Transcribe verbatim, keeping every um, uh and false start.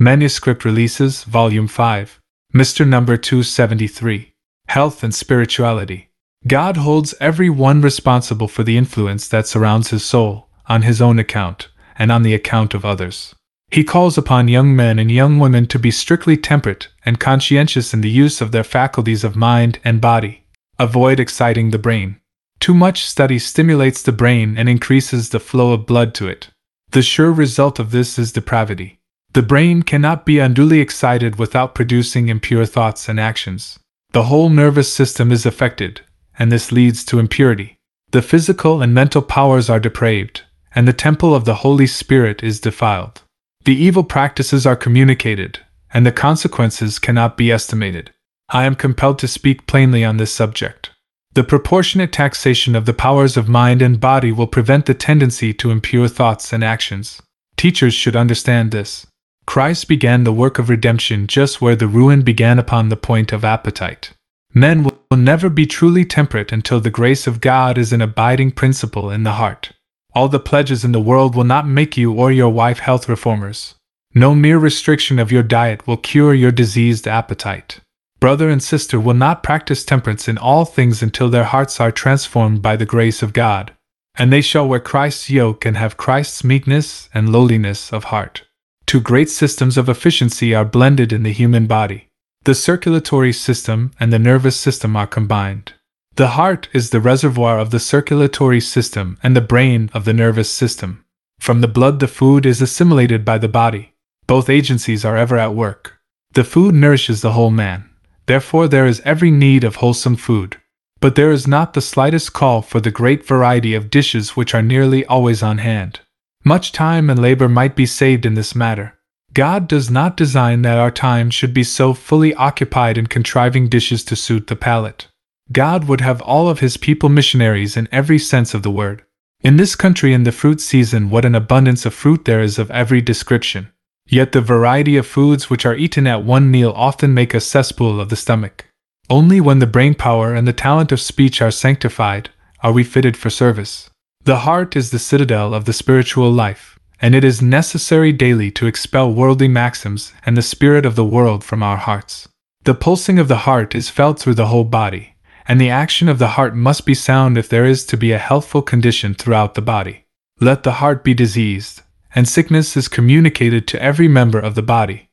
Manuscript Releases, Volume five, Mister Number two seventy-three. Health and Spirituality. God holds every one responsible for the influence that surrounds his soul, on his own account, and on the account of others. He calls upon young men and young women to be strictly temperate and conscientious in the use of their faculties of mind and body. Avoid exciting the brain. Too much study stimulates the brain and increases the flow of blood to it. The sure result of this is depravity. The brain cannot be unduly excited without producing impure thoughts and actions. The whole nervous system is affected, and this leads to impurity. The physical and mental powers are depraved, and the temple of the Holy Spirit is defiled. The evil practices are communicated, and the consequences cannot be estimated. I am compelled to speak plainly on this subject. The proportionate taxation of the powers of mind and body will prevent the tendency to impure thoughts and actions. Teachers should understand this. Christ began the work of redemption just where the ruin began, upon the point of appetite. Men will never be truly temperate until the grace of God is an abiding principle in the heart. All the pledges in the world will not make you or your wife health reformers. No mere restriction of your diet will cure your diseased appetite. Brother and sister will not practice temperance in all things until their hearts are transformed by the grace of God, and they shall wear Christ's yoke and have Christ's meekness and lowliness of heart. Two great systems of efficiency are blended in the human body. The circulatory system and the nervous system are combined. The heart is the reservoir of the circulatory system and the brain of the nervous system. From the blood the food is assimilated by the body. Both agencies are ever at work. The food nourishes the whole man. Therefore there is every need of wholesome food. But there is not the slightest call for the great variety of dishes which are nearly always on hand. Much time and labor might be saved in this matter. God does not design that our time should be so fully occupied in contriving dishes to suit the palate. God would have all of his people missionaries in every sense of the word. In this country in the fruit season, what an abundance of fruit there is of every description. Yet the variety of foods which are eaten at one meal often make a cesspool of the stomach. Only when the brain power and the talent of speech are sanctified are we fitted for service. The heart is the citadel of the spiritual life, and it is necessary daily to expel worldly maxims and the spirit of the world from our hearts. The pulsing of the heart is felt through the whole body, and the action of the heart must be sound if there is to be a healthful condition throughout the body. Let the heart be diseased, and sickness is communicated to every member of the body.